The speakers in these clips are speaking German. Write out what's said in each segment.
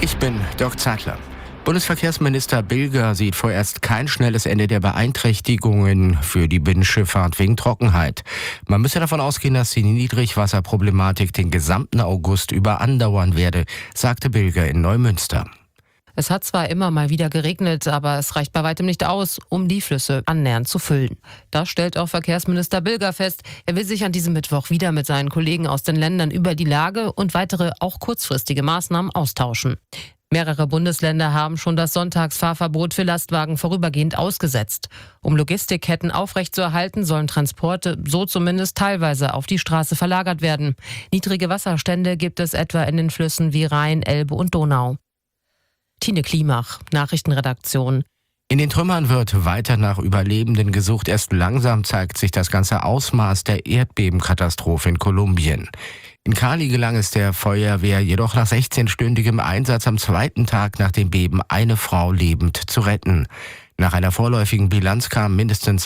Ich bin Dirk Zeitler. Bundesverkehrsminister Bilger sieht vorerst kein schnelles Ende der Beeinträchtigungen für die Binnenschifffahrt wegen Trockenheit. Man müsse davon ausgehen, dass die Niedrigwasserproblematik den gesamten August über andauern werde, sagte Bilger in Neumünster. Es hat zwar immer mal wieder geregnet, aber es reicht bei weitem nicht aus, um die Flüsse annähernd zu füllen. Das stellt auch Verkehrsminister Bilger fest. Er will sich an diesem Mittwoch wieder mit seinen Kollegen aus den Ländern über die Lage und weitere, auch kurzfristige Maßnahmen austauschen. Mehrere Bundesländer haben schon das Sonntagsfahrverbot für Lastwagen vorübergehend ausgesetzt. Um Logistikketten aufrechtzuerhalten, sollen Transporte so zumindest teilweise auf die Straße verlagert werden. Niedrige Wasserstände gibt es etwa in den Flüssen wie Rhein, Elbe und Donau. Tine Klimach, Nachrichtenredaktion. In den Trümmern wird weiter nach Überlebenden gesucht. Erst langsam zeigt sich das ganze Ausmaß der Erdbebenkatastrophe in Kolumbien. In Cali gelang es der Feuerwehr jedoch nach 16-stündigem Einsatz am zweiten Tag nach dem Beben eine Frau lebend zu retten. Nach einer vorläufigen Bilanz kamen mindestens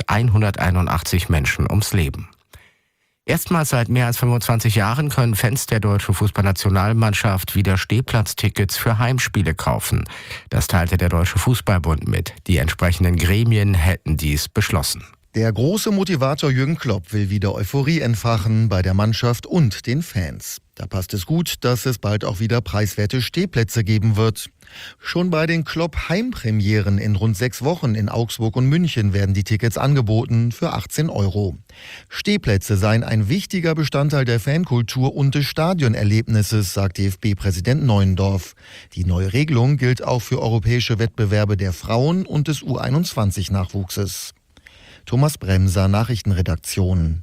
181 Menschen ums Leben. Erstmals seit mehr als 25 Jahren können Fans der deutschen Fußballnationalmannschaft wieder Stehplatztickets für Heimspiele kaufen. Das teilte der Deutsche Fußballbund mit. Die entsprechenden Gremien hätten dies beschlossen. Der große Motivator Jürgen Klopp will wieder Euphorie entfachen bei der Mannschaft und den Fans. Da passt es gut, dass es bald auch wieder preiswerte Stehplätze geben wird. Schon bei den Klopp-Heimpremieren in rund 6 Wochen in Augsburg und München werden die Tickets angeboten für 18 €. Stehplätze seien ein wichtiger Bestandteil der Fankultur und des Stadionerlebnisses, sagt DFB-Präsident Neuendorf. Die neue Regelung gilt auch für europäische Wettbewerbe der Frauen und des U21-Nachwuchses. Thomas Bremser, Nachrichtenredaktion.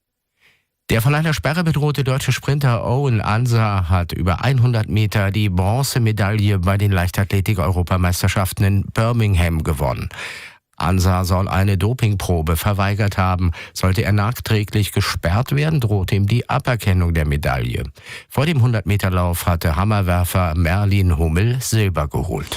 Der von einer Sperre bedrohte deutsche Sprinter Owen Ansah hat über 100 Meter die Bronzemedaille bei den Leichtathletik-Europameisterschaften in Birmingham gewonnen. Ansah soll eine Dopingprobe verweigert haben. Sollte er nachträglich gesperrt werden, droht ihm die Aberkennung der Medaille. Vor dem 100-Meter-Lauf hatte Hammerwerfer Merlin Hummel Silber geholt.